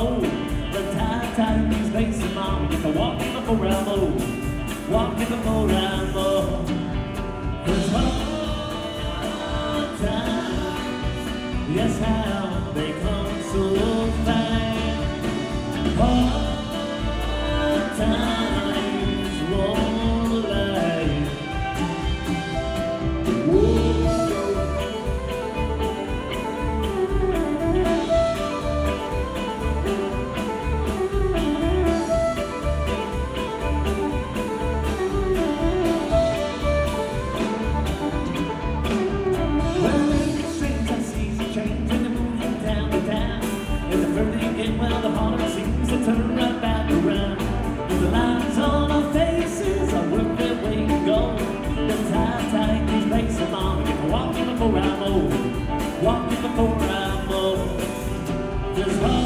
roll. The time is facing mom. Get to walking before I move. Walking before I move. Cause hard times, yes, how they come so fast. Hard times won't last. Well, the harder it seems to turn right back around. The lines on our faces are worth their weight in gold. The time is facing on. Get walking before I move. Walking before I move. Just